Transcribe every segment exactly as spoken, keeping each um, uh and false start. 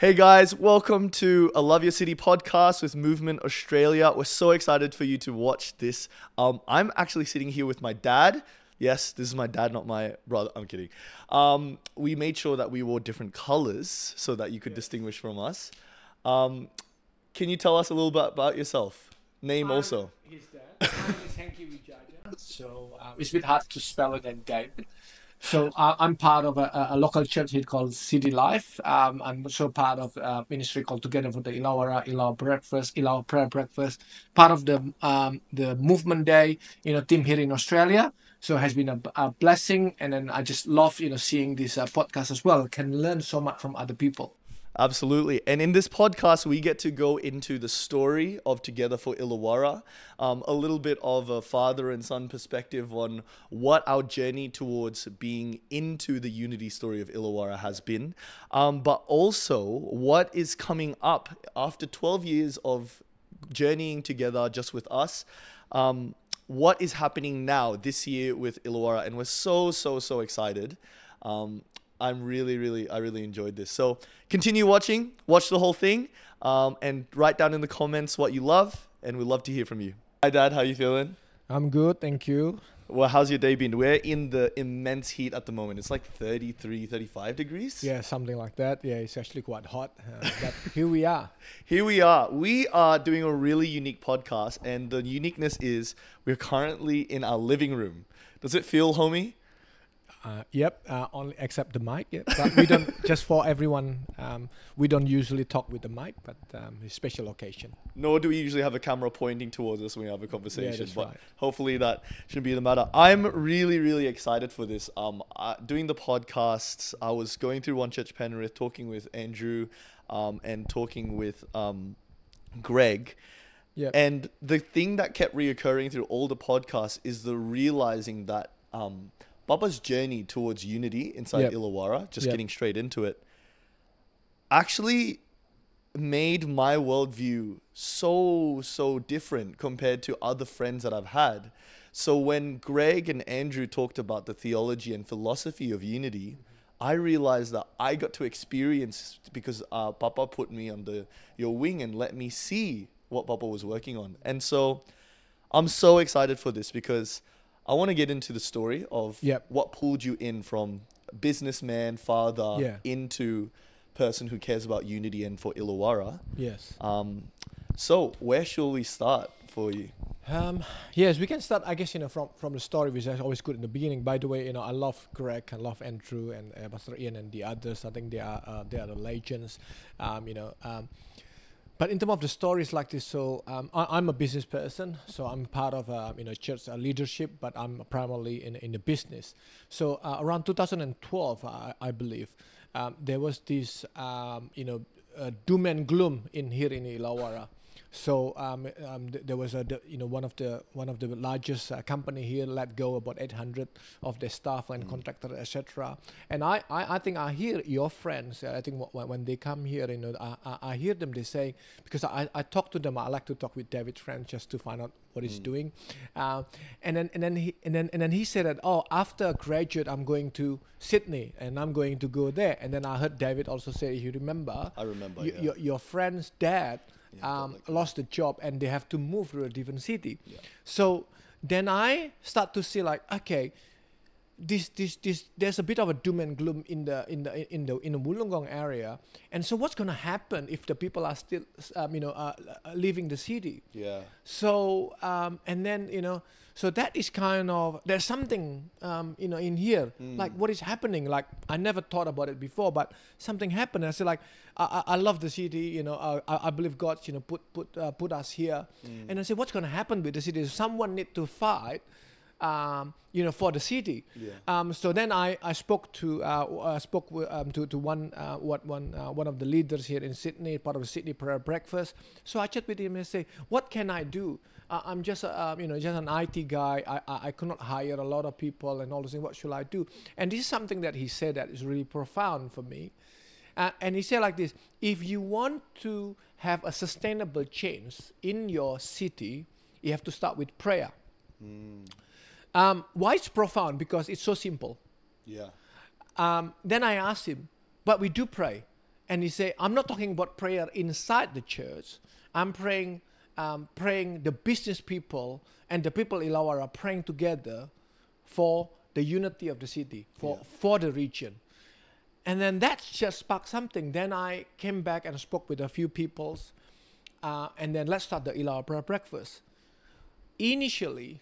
Hey guys, welcome to a Love Your City podcast with Movement Australia. We're so excited for you to watch this. Um, I'm actually sitting here with my dad. Yes, this is my dad, not my brother. I'm kidding. Um, we made sure that we wore different colors so that you could distinguish from us. Um, can you tell us a little bit about yourself? Name I'm also. His dad. My name is Henki Wijaja. So uh, it's a bit hard to spell it than David. So uh, I'm part of a, a local church here called City Life. Um, I'm also part of a ministry called Together for the Illawarra, Illawarra Breakfast, Illawarra Prayer Breakfast. Part of the um, the Movement Day, you know, team here in Australia. So it has been a, a blessing, and then I just love, you know, seeing this uh, podcast as well. Can learn so much from other people. Absolutely. And in this podcast, we get to go into the story of Together for Illawarra, um, a little bit of a father and son perspective on what our journey towards being into the unity story of Illawarra has been, um, but also what is coming up after twelve years of journeying together just with us. Um, what is happening now this year with Illawarra? And we're so, so, so excited. Um, I'm really, really, I really enjoyed this. So continue watching, watch the whole thing, um, and write down in the comments what you love, and we'd love to hear from you. Hi, Dad. How you feeling? I'm good, thank you. Well, how's your day been? We're in the immense heat at the moment. It's like thirty-three, thirty-five degrees. Yeah, something like that. Yeah, it's actually quite hot. Uh, but here we are. Here we are. We are doing a really unique podcast, and the uniqueness is we're currently in our living room. Does it feel homey? Uh, yep, uh, only except the mic. Yep. But we don't, just for everyone, um, we don't usually talk with the mic, but um, it's a special occasion. Nor do we usually have a camera pointing towards us when we have a conversation. Yeah, that's but right. hopefully that shouldn't be the matter. I'm really, really excited for this. Um, uh, doing the podcasts, I was going through One Church Penrith, talking with Andrew, um, and talking with um, Greg. Yep. And the thing that kept reoccurring through all the podcasts is the realizing that um, Baba's journey towards unity inside Yep. Illawarra, just Yep. getting straight into it, actually made my worldview so, so different compared to other friends that I've had. So when Greg and Andrew talked about the theology and philosophy of unity, I realized that I got to experience because uh, Papa put me under your wing and let me see what Papa was working on. And so I'm so excited for this because I want to get into the story of Yep. what pulled you in from businessman, father, Yeah. into person who cares about unity and for Illawarra. Yes. Um, so where shall we start for you? Um, yes, we can start, I guess, you know, from, from the story, which is always good in the beginning. By the way, you know, I love Greg, I love Andrew and uh, Pastor Ian and the others. I think they are uh, they are the legends, um, you know. Um, But in terms of the stories like this, so um, I, I'm a business person, so I'm part of uh, you know church uh, leadership, but I'm primarily in in the business. So uh, around two thousand twelve, I, I believe, um, there was this um, you know uh, doom and gloom in here in Illawarra. So um, um, th- there was a the, you know one of the one of the largest uh, company here let go about eight hundred of their staff and Mm. contractor, et cetera. And I, I, I think I hear your friends. Uh, I think w- when they come here, you know, I, I, I hear them. They say, because I, I talk to them. I like to talk with David Friend just to find out what he's Mm. doing. Uh, and then and then he and then and then he said that, oh, after I graduate, I'm going to Sydney and I'm going to go there. And then I heard David also say, if you remember, I remember. y- yeah. your your friend's dad Yeah, got um, like- lost the job and they have to move to a different city. Yeah. So then I start to see like, okay, this this this there's a bit of a doom and gloom in the in the in the in the Wollongong area. And so what's going to happen if the people are still um, you know uh, leaving the city? Yeah. So um, and then you know so that is kind of there's something um, you know in here Mm. like what is happening, like I never thought about it before, but something happened. I said like I, I I love the city, you know uh, I, I believe God you know put put uh, put us here. Mm. And I said what's going to happen with the city? Someone need to fight um, you know for the city. Yeah. Um, so then I, I spoke to uh, uh, spoke with, um, to to one uh, what one uh, one of the leaders here in Sydney, part of the Sydney Prayer Breakfast. So I chat with him and say, what can I do? Uh, I'm just a, uh, you know just an I T guy. I, I I could not hire a lot of people and all those things. What should I do? And this is something that he said that is really profound for me. Uh, and he said like this: if you want to have a sustainable change in your city, you have to start with prayer. Mm. Um, why it's profound? Because it's so simple. Yeah. Um, then I asked him, but we do pray. and he said, I'm not talking about prayer inside the church. I'm praying, um, praying the business people and the people in Illawarra praying together for the unity of the city, for, Yeah. for the region. And then that just sparked something. Then I came back and spoke with a few peoples, uh, and then let's start the Illawarra Prayer Breakfast. Initially,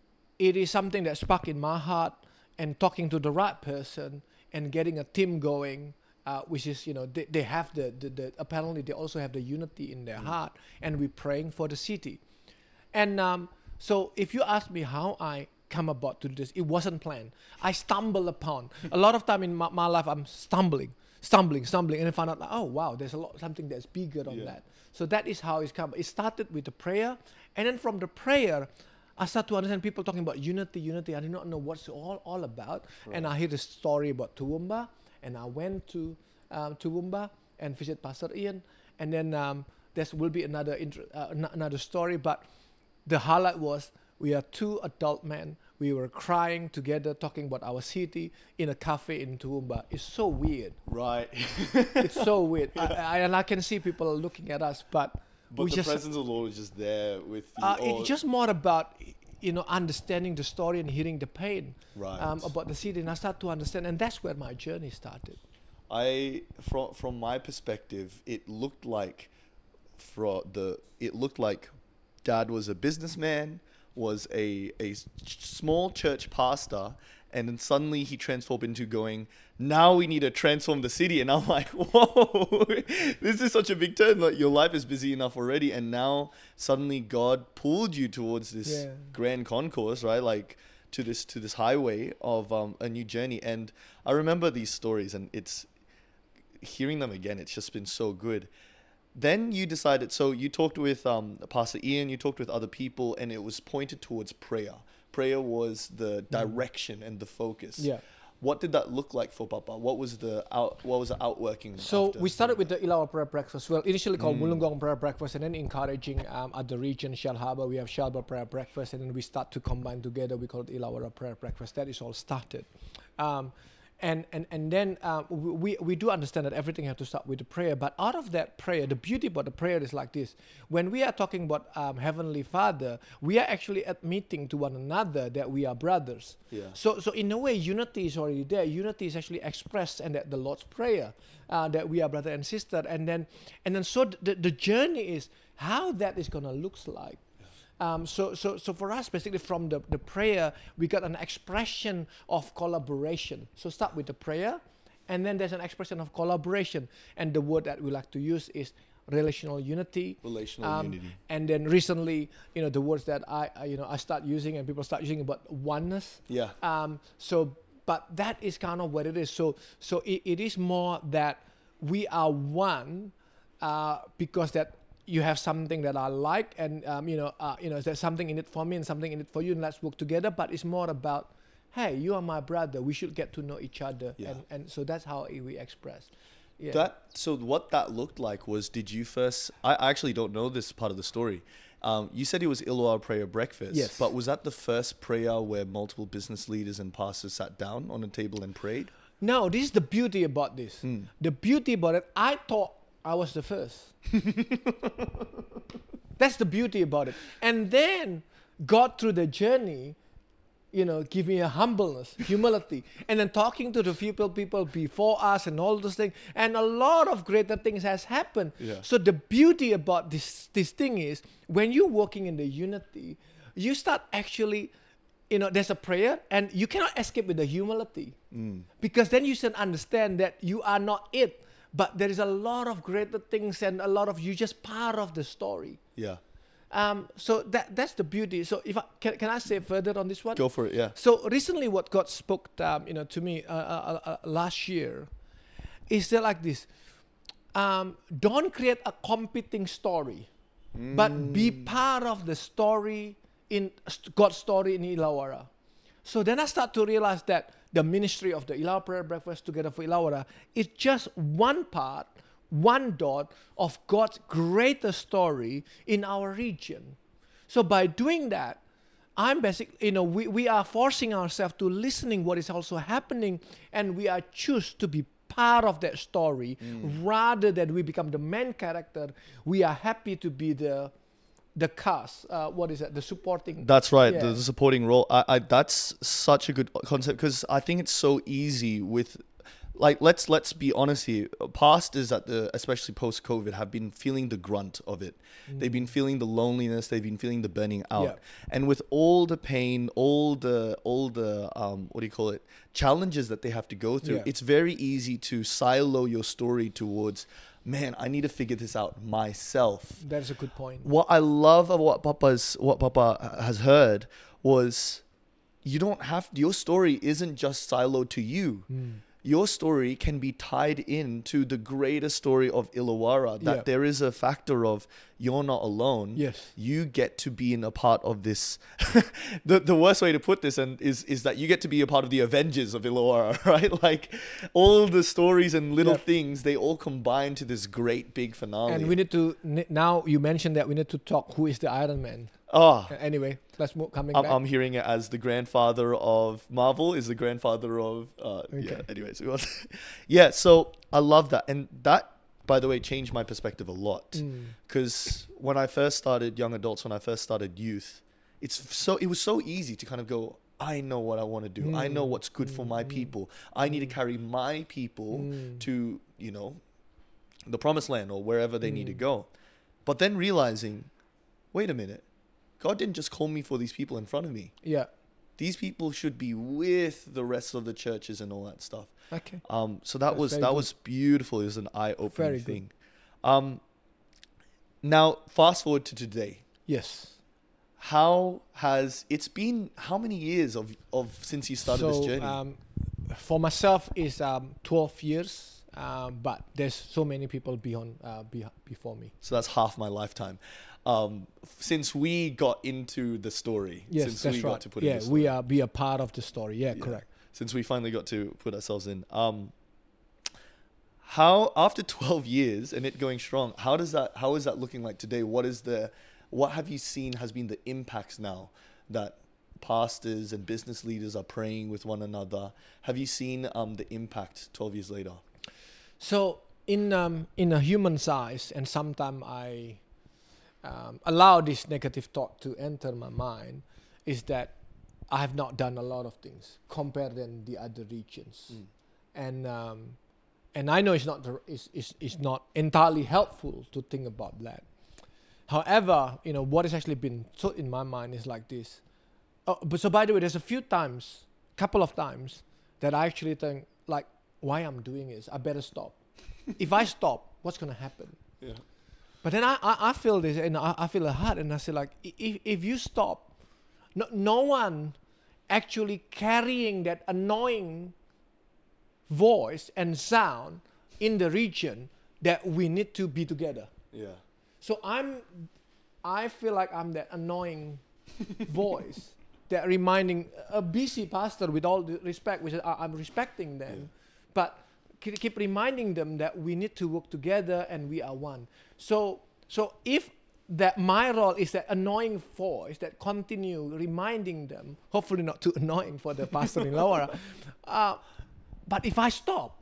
it is something that sparked in my heart, and talking to the right person and getting a team going, uh, which is, you know, they, they have the, the, the, apparently they also have the unity in their mm. heart, and we're praying for the city. And um, so if you ask me how I come about to do this, it wasn't planned. I stumble upon. A lot of time in my, my life, I'm stumbling, stumbling, stumbling, and I find out, like, oh, wow, there's a lot, something that's bigger than yeah. that. So that is how it's come. It started with the prayer, and then from the prayer, I start to understand people talking about unity, unity. I did not know what's all, all about. Right. And I hear the story about Toowoomba, and I went to um, Toowoomba and visit Pastor Ian. And then um, there will be another intro, uh, n- another story, but the highlight was we are two adult men. We were crying together, talking about our city in a cafe in Toowoomba. It's so weird. Right. It's so weird. I, I, and I can see people looking at us, but But we the just, presence of the Lord is just there with you. Uh, it's just more about, you know, understanding the story and hearing the pain right. um, about the city. And I start to understand, and that's where my journey started. I, from from my perspective, it looked like, for the it looked like, Dad was a businessman, was a a small church pastor, and then suddenly he transformed into going, now we need to transform the city. And I'm like, whoa, this is such a big turn. Like, your life is busy enough already, and now suddenly God pulled you towards this Yeah. grand concourse, right? Like to this to this highway of um, a new journey. And I remember these stories, and it's hearing them again. It's just been so good. Then you decided. So you talked with um, Pastor Ian. You talked with other people, and it was pointed towards prayer. Prayer was the direction mm. and the focus. Yeah. What did that look like for Papa? What was the out? What was the outworking? So after we started with the Illawarra Prayer Breakfast. Well, initially called Mm. Wollongong Prayer Breakfast, and then encouraging um, at the region, Shell Harbour, we have Shelburne Prayer Breakfast, and then we start to combine together. We call it Illawarra Prayer Breakfast. That is all started. Um, And and and then uh, we we do understand that everything has to start with the prayer. But out of that prayer, the beauty about the prayer is like this: when we are talking about um, Heavenly Father, we are actually admitting to one another that we are brothers. Yeah. So so in a way, unity is already there. Unity is actually expressed in that the Lord's prayer, uh, that we are brother and sister. And then and then so the the journey is how that is gonna looks like. Um, so, so, so for us, basically, from the, the prayer, we got an expression of collaboration. So start with the prayer, and then there's an expression of collaboration. And the word that we like to use is relational unity. Relational um, unity. And then recently, you know, the words that I, I, you know, I start using and people start using about oneness. Yeah. Um, so, but that is kind of what it is. So, so it, it is more that we are one uh, because that. You have something that I like, and um, you know, uh, you know, there's something in it for me and something in it for you, and let's work together. But it's more about, hey, you are my brother. We should get to know each other, Yeah. and and so that's how we express. Yeah. That so what that looked like was, did you first? I I actually don't know this part of the story. Um, you said it was Illawarra Prayer Breakfast. Yes. But was that the first prayer where multiple business leaders and pastors sat down on a table and prayed? No, this is the beauty about this. Hmm. The beauty about it, I thought I was the first. That's the beauty about it. And then God, through the journey, you know, give me a humbleness, humility, and then talking to the people, people before us and all those things. And a lot of greater things has happened. Yeah. So the beauty about this, this thing is when you're walking in the unity, you start actually, you know, there's a prayer and you cannot escape with the humility. Mm. Because then you should understand that you are not it. But there is a lot of greater things and a lot of you just part of the story. Yeah. Um, so that that's the beauty. So if I, can can I say further on this one? Go for it. Yeah. So recently, what God spoke, um, you know, to me uh, uh, uh, last year, is that like this: um, don't create a competing story, Mm. but be part of the story in God's story in Illawarra. So then I start to realize that the ministry of the Illawarra Prayer Breakfast Together for Illawarra is just one part, one dot of God's greater story in our region. So by doing that, I'm basically, you know, we, we are forcing ourselves to listening what is also happening, and we are choose to be part of that story, Mm. rather than we become the main character. We are happy to be the the cast. Uh, what is that? The supporting. That's right. Yeah. The, the supporting role. I, I that's such a good concept because I think it's so easy with, like, let's let's be honest here. Pastors at the especially post COVID have been feeling the grunt of it. They've been feeling the loneliness. They've been feeling the burning out. Yeah. And with all the pain, all the all the um what do you call it? Challenges that they have to go through. Yeah. It's very easy to silo your story towards, man, I need to figure this out myself. That's a good point. What I love of what Papa's what Papa has heard was, you don't have your story isn't just siloed to you. Mm. Your story can be tied into the greater story of Illawarra. That Yeah. there is a factor of you're not alone. Yes. You get to be in a part of this. the the worst way to put this and is is that you get to be a part of the Avengers of Illawarra, right? Like all the stories and little Yep. things, they all combine to this great big finale. And we need to n- now. You mentioned that we need to talk. Who is the Iron Man? oh, Uh, Anyway, let's move. Coming I'm, back. I'm hearing it as the grandfather of Marvel is the grandfather of uh Okay. yeah anyways we want- yeah so I love that, and that, by the way, changed my perspective a lot Mm. because when I first started young adults, when I first started youth, it's so it was so easy to kind of go, I know what I want to do, I know Mm. what's good for my Mm. people, I need to carry my people Mm. to, you know, the promised land or wherever they need to Mm. go. But then realizing, wait a minute, God didn't just call me for these people in front of me. Yeah. These people should be with the rest of the churches and all that stuff. Okay. Um, so that That's was very that good. was beautiful. It was an eye-opening Very good. thing. Um, now fast forward to today. Yes. How has it's been? How many years of, of since you started so, this journey? Um, for myself, is um, twelve years, um, but there's so many people beyond uh, be- before me. so that's half my lifetime. Um, f- since we got into the story, Yes, since that's we right. got to put in yeah, the story. we are be a part of the story. Yeah, Yeah. correct. Since we finally got to put ourselves in. Um, how after twelve years and it going strong, how does that how is that looking like today? What is the what have you seen has been the impacts now that pastors and business leaders are praying with one another? Have you seen um, the impact twelve years later? So in um, in a human size, and sometimes I um, allow this negative thought to enter my mind, is that I have not done a lot of things compared than the other regions, Mm. and um, and I know it's not the, it's, it's, it's not entirely helpful to think about that. However, you know what has actually been thought in my mind is like this. Oh, but so by the way, there's a few times, couple of times, that I actually think like, why I'm doing this, I better stop. If I stop, what's gonna happen? Yeah. But then I, I, I feel this, and I, I feel it hard, and I say like, i- if if you stop, no, no one actually carrying that annoying voice and sound in the region that we need to be together. Yeah. So I'm, I feel like I'm that annoying voice that reminding a busy pastor, with all the respect, which I, I'm respecting them, Yeah. but keep keep reminding them that we need to work together and we are one. So so if that my role is that annoying voice that continue reminding them, hopefully not too annoying for the pastor in Laura, uh, but if I stop,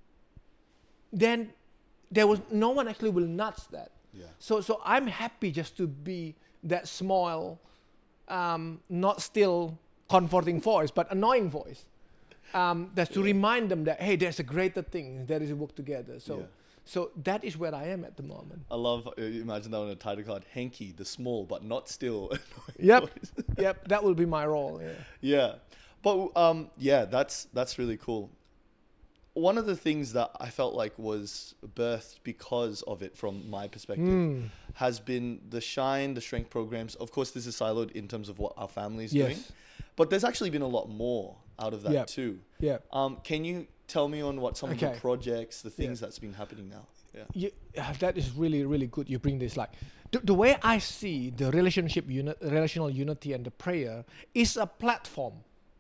then there was no one actually will nudge that. Yeah. So so I'm happy just to be that small, um, not still comforting voice, but annoying voice. Um, that's to Yeah. remind them that, hey, there's a greater thing, there is a work together. So Yeah. so that is where I am at the moment. I love uh, imagine that on a title card, Henki, the small but not still annoying Yep. voice. Yep, that will be my role. Yeah. Yeah, but um, yeah, that's that's really cool. One of the things that I felt like was birthed because of it, from my perspective, Mm. has been the Shine, the Strength programs. Of course, this is siloed in terms of what our family is Yes. doing, but there's actually been a lot more out of that Yep. too. Yeah. Um, can you tell me on what some of Okay. the projects, the things Yeah. that's been happening now? Yeah. You, uh, that is really, really good. You bring this like the, the way I see the relationship, uni- relational unity, and the prayer is a platform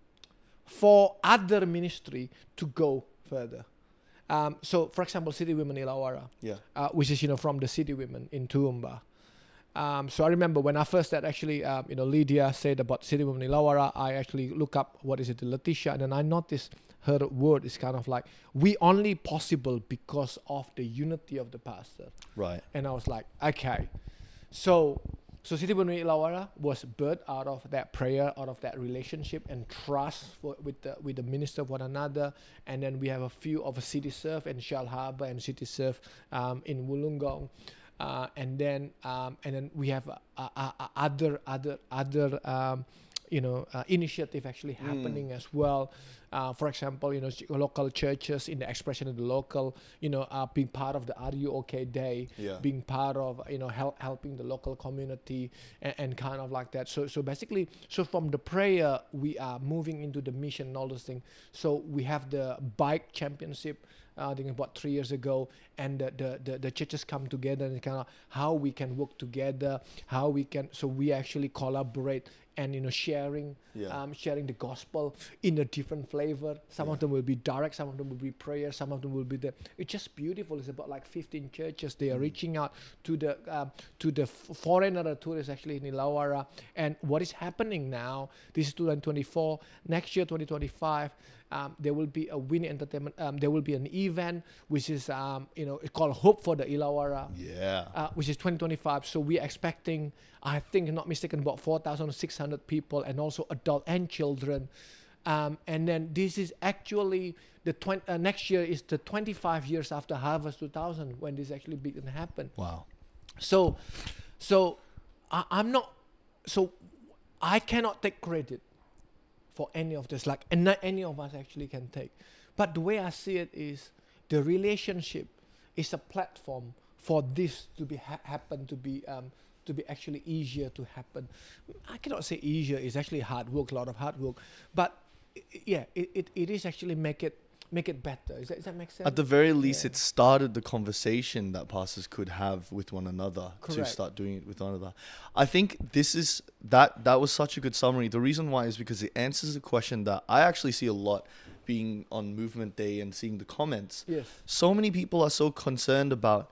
for other ministry to go further. Um, so, for example, City Women Illawarra, Yeah. uh, which is you know from the City Women in Toowoomba, Um, so I remember when I first had actually, um, you know, Lydia said about City Movement Illawarra, I actually look up, what is it, Letitia, and then I noticed her word is kind of like, we only possible because of the unity of the pastor. Right. And I was like, okay. So, so City Movement Illawarra was birthed out of that prayer, out of that relationship and trust for, with the with the minister of one another. And then we have a few of a City Serve and Shell Harbour and City Serve um, in Wollongong. Uh, and then um, and then we have uh, uh, uh, other other other um, you know uh, initiative actually happening mm. as well. Uh, for example, you know, local churches in the expression of the local, you know, uh, being part of the Are You OK Day, yeah. being part of, you know, help, helping the local community and, and kind of like that. So so basically, so from the prayer, we are moving into the mission and all those things. So we have the bike championship, uh, I think about three years ago, and the, the, the, the churches come together and kind of how we can work together, how we can, so we actually collaborate and, you know, sharing, yeah. um, sharing the gospel in a different flavor. Some yeah. of them will be direct, some of them will be prayer, some of them will be the. It's just beautiful. It's about like fifteen churches. They are mm. reaching out to the um, to the f- foreigner, the tourists actually in Illawarra. And what is happening now? This is twenty twenty-four. Next year, twenty twenty-five. Um, there will be a Winnie Entertainment. Um, there will be an event which is, um, you know, it's called Hope for the Illawarra. Yeah. Uh, which is twenty twenty-five. So we're expecting, I think, not mistaken, about four thousand six hundred people, and also adult and children. Um, and then this is actually the twenty uh, next year is the twenty-five years after Harvest two thousand when this actually began to happen. Wow. So, so I, I'm not. So I cannot take credit for any of this, like, and not any of us actually can take. But the way I see it is, the relationship is a platform for this to be ha- happen to be um, to be actually easier to happen. I cannot say easier. It's actually hard work, a lot of hard work. But I- yeah, it, it, it is actually make it make it better. Is that, does that make sense? At the very least, Yeah. it started the conversation that pastors could have with one another to Correct. start doing it with one another. I think this is that that was such a good summary. The reason why is because it answers a question that I actually see a lot being on Movement Day and seeing the comments. Yes. So many people are so concerned about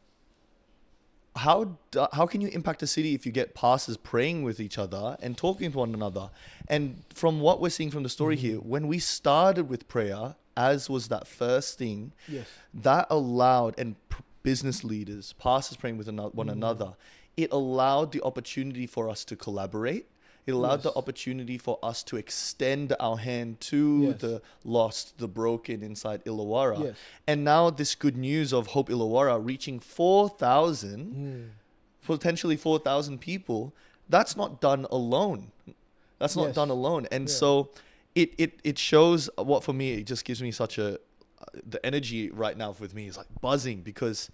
how do, how can you impact a city if you get pastors praying with each other and talking to one another? And from what we're seeing from the story Mm-hmm. here, when we started with prayer, as was that first thing, Yes. that allowed, and p- business leaders, pastors praying with ano- one Mm. another, it allowed the opportunity for us to collaborate. It allowed the Yes. opportunity for us to extend our hand to Yes. the lost, the broken inside Illawarra. Yes. And now this good news of Hope Illawarra reaching four thousand, Mm. potentially four thousand people, that's not done alone. That's not Yes. done alone. And Yeah. so it, it, it shows what, for me, it just gives me such a, uh, the energy right now with me is like buzzing, because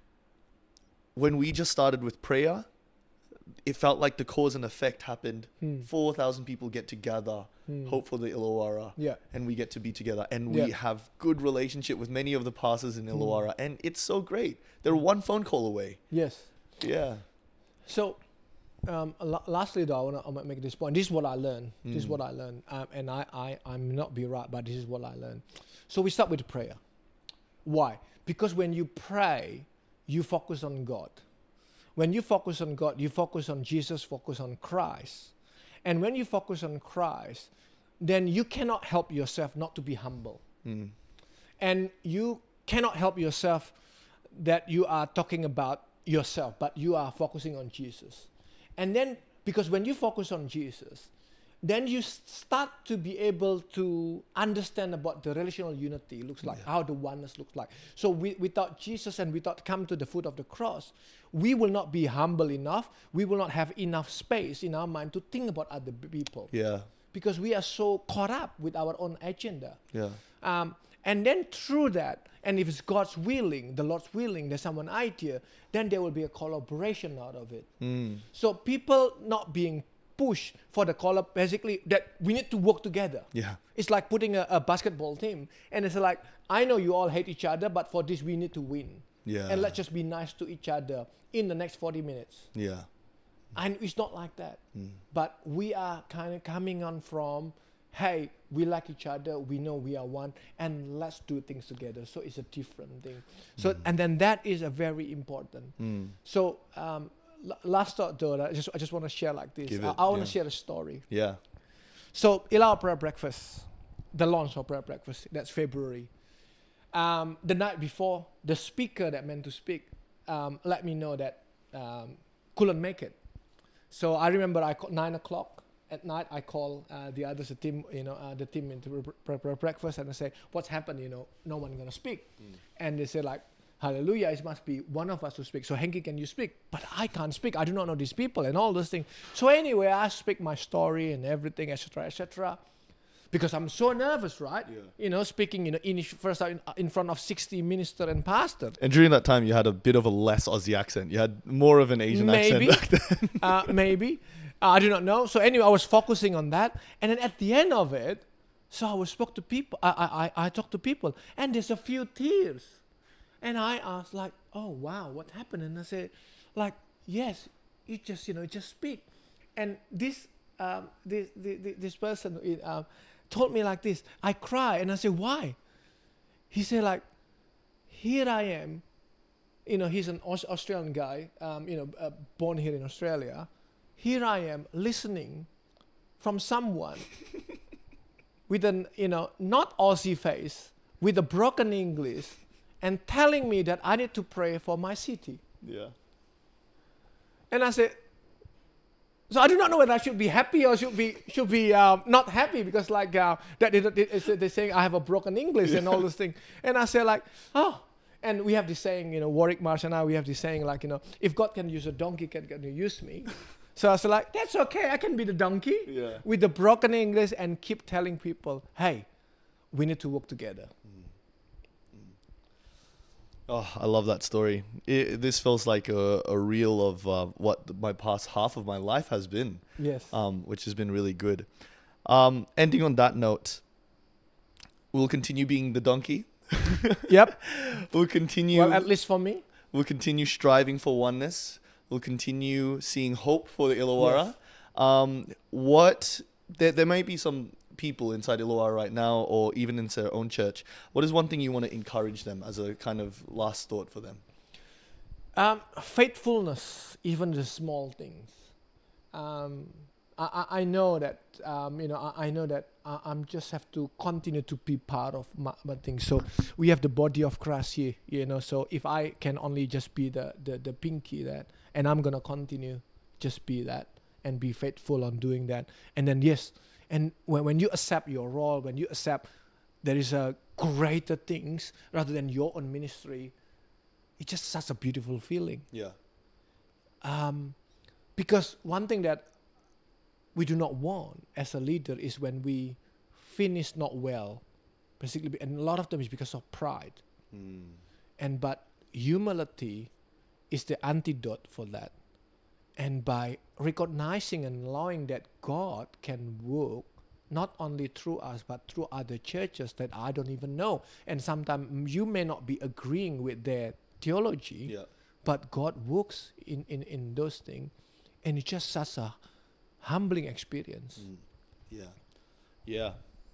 when we just started with prayer, it felt like the cause and effect happened. Hmm. four thousand people get together, Hmm. Hope for the Illawarra, Yeah. and we get to be together. And Yeah. we have good relationship with many of the pastors in Hmm. Illawarra. And it's so great. They're one phone call away. Yes. Yeah. So, um, la- lastly, though, I want to I wanna make this point. This is what I learned. This is Mm. what I learned. Um, and I, I, I'm not be right, but this is what I learned. So we start with prayer. Why? Because when you pray, you focus on God. When you focus on God, you focus on Jesus, focus on Christ. And when you focus on Christ, then you cannot help yourself not to be humble. Mm. And you cannot help yourself that you are talking about yourself, but you are focusing on Jesus. And then, because when you focus on Jesus, then you s- start to be able to understand about the relational unity looks like, Yeah. how the oneness looks like. So we, without Jesus and without come to the foot of the cross, we will not be humble enough. We will not have enough space in our mind to think about other b- people. Yeah. Because we are so caught up with our own agenda. Yeah. Um, and then through that, and if it's God's willing, the Lord's willing, there's someone idea, then there will be a collaboration out of it. Mm. So people not being pushed for the collab, basically that we need to work together. Yeah. It's like putting a, a basketball team, and it's like, I know you all hate each other, but for this we need to win. Yeah. And let's just be nice to each other in the next forty minutes. Yeah. And it's not like that. Mm. But we are kind of coming on from, hey, we like each other, we know we are one, and let's do things together. So it's a different thing. So, Mm. and then that is a very important. Mm. So, um, l- last thought though, I just I just want to share like this. Give I, it, I want to yeah. share a story. Yeah. So Ilawa Prayer Breakfast, the launch of Prayer Breakfast, that's February. Um, the night before, the speaker that meant to speak um, let me know that um, couldn't make it. So I remember I called nine o'clock at night. I call uh, the others, the team, you know, uh, the team into pre- pre- breakfast, and I say, "What's happened? You know, no one gonna speak." Mm. And they say like, "Hallelujah! It must be one of us to speak." So Henki, can you speak? But I can't speak. I do not know these people and all those things. So anyway, I speak my story and everything, et cetera, et cetera. Because I'm so nervous, right? Yeah. You know, speaking, you know, in first time in, in front of sixty minister and pastor. And during that time, you had a bit of a less Aussie accent. You had more of an Asian Maybe. accent back then. uh, maybe. Uh, I do not know. So anyway, I was focusing on that. And then at the end of it, so I was spoke to people. I, I, I, I talked to people. And there's a few tears. And I asked like, oh, wow, what happened? And I said, like, yes, you just, you know, just speak. And this, um, this, this, this person, uh, told me like this. I cry and I said, why? He said like, here I am. You know, he's an Aus- Australian guy, um, you know, uh, born here in Australia. Here I am listening from someone with an, you know, not Aussie face, with a broken English, and telling me that I need to pray for my city. Yeah. And I said, so I do not know whether I should be happy or should be should be um, not happy, because like uh, that they, they, they're saying I have a broken English and all those things. And I said like, oh, and we have this saying, you know, Warwick Marsh and I, we have this saying like, you know, if God can use a donkey, can, can you use me? So I said like, that's okay, I can be the donkey Yeah. with the broken English and keep telling people, hey, we need to work together. Oh, I love that story. It, this feels like a, a reel of uh, what my past half of my life has been, Yes. um, which has been really good. Um, ending on that note, we'll continue being the donkey. Yep. We'll continue. Well, at least for me. We'll continue striving for oneness. We'll continue seeing hope for the Illawarra. Yes. Um, what there, there may be some people inside Illawarra right now, or even in their own church. What is one thing you want to encourage them as a kind of last thought for them? Um, faithfulness, even the small things. Um, I, I I know that um, you know I, I know that I, I'm just have to continue to be part of my, my thing. So we have the body of Christ here, you know. So if I can only just be the the, the pinky that, and I'm gonna continue just be that and be faithful on doing that. And then yes, and when when you accept your role, when you accept there is a greater things rather than your own ministry, it's just such a beautiful feeling. Yeah. Um, because one thing that we do not want as a leader is when we finish not well, basically, and a lot of them is because of pride. Mm. And but humility is the antidote for that. And by recognizing and allowing that God can work not only through us but through other churches that I don't even know, and sometimes you may not be agreeing with their theology, Yeah. but God works in, in, in those things, and it's just such a humbling experience. Mm. Yeah. Yeah.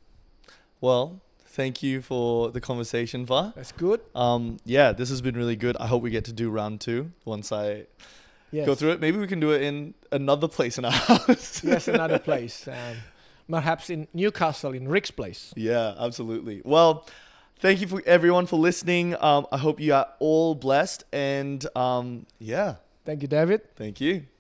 Well, thank you for the conversation, Va. That's good. Um, yeah, this has been really good. I hope we get to do round two once I Yes. go through it. Maybe we can do it in another place in our house. Yes, another place. Um, perhaps in Newcastle, in Rick's place. Yeah, absolutely. Well, thank you for everyone for listening. Um, I hope you are all blessed. And um, yeah, Thank you, David. thank you.